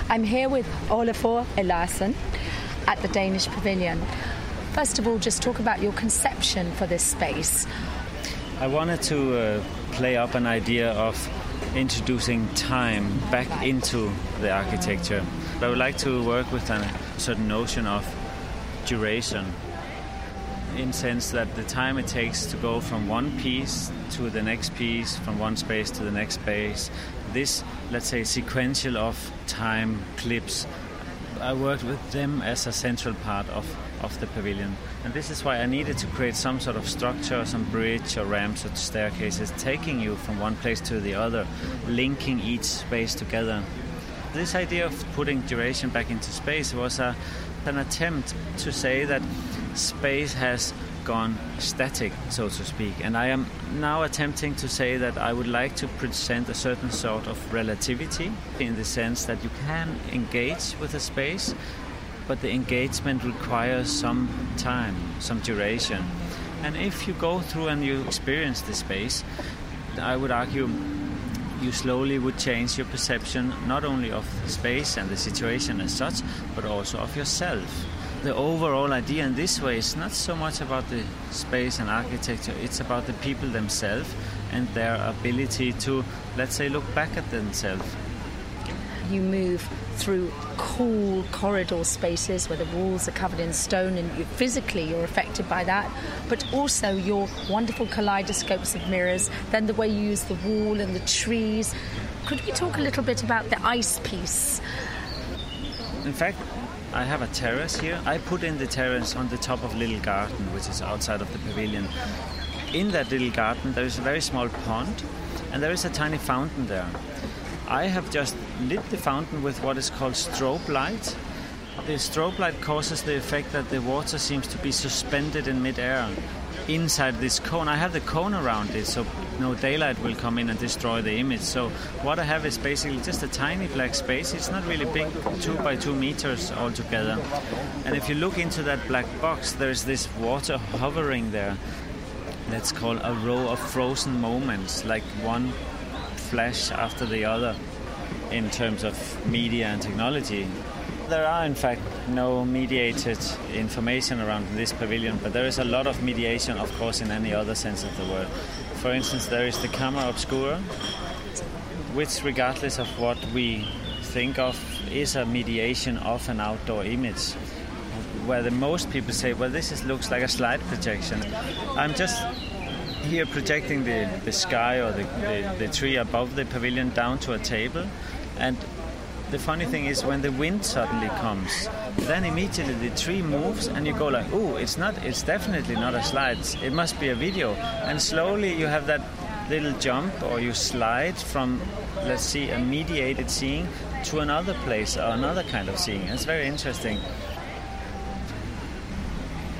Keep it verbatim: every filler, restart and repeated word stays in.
I'm here with Olafur Eliasson at the Danish Pavilion. First of all, just talk about your conception for this space. I wanted to uh, play up an idea of introducing time back into the architecture. I would like to work with a certain notion of duration, in the sense that the time it takes to go from one piece to the next piece, from one space to the next space, this, let's say, sequential of time clips, I worked with them as a central part of, of the pavilion. And this is why I needed to create some sort of structure, some bridge or ramps or staircases, taking you from one place to the other, linking each space together. This idea of putting duration back into space was a, an attempt to say that space has gone static, so to speak. And I am now attempting to say that I would like to present a certain sort of relativity, in the sense that you can engage with a space, but the engagement requires some time, some duration. And if you go through and you experience the space, I would argue you slowly would change your perception not only of the space and the situation as such, but also of yourself. The overall idea in this way is not so much about the space and architecture, it's about the people themselves and their ability to, let's say, look back at themselves. You move through cool corridor spaces where the walls are covered in stone, and you, physically you're affected by that, but also your wonderful kaleidoscopes of mirrors, then the way you use the wall and the trees. Could we talk a little bit about the ice piece? In fact, I have a terrace here. I put in the terrace on the top of a little garden, which is outside of the pavilion. In that little garden, there is a very small pond, and there is a tiny fountain there. I have just lit the fountain with what is called strobe light. The strobe light causes the effect that the water seems to be suspended in mid-air inside this cone. I have the cone around it, so no daylight will come in and destroy the image. So what I have is basically just a tiny black space. It's not really big, two by two meters altogether. And if you look into that black box, there's this water hovering there. That's called a row of frozen moments, like one flash after the other in terms of media and technology. There are, in fact, no mediated information around this pavilion, but there is a lot of mediation, of course, in any other sense of the word. For instance, there is the camera obscura, which, regardless of what we think of, is a mediation of an outdoor image, where the most people say, well, this is, looks like a slide projection. I'm just here projecting the, the sky or the, the, the tree above the pavilion down to a table, and the funny thing is, when the wind suddenly comes, then immediately the tree moves and you go like, oh, it's not, it's definitely not a slide, it must be a video. And slowly you have that little jump, or you slide from, let's see, a mediated seeing to another place or another kind of seeing. It's very interesting.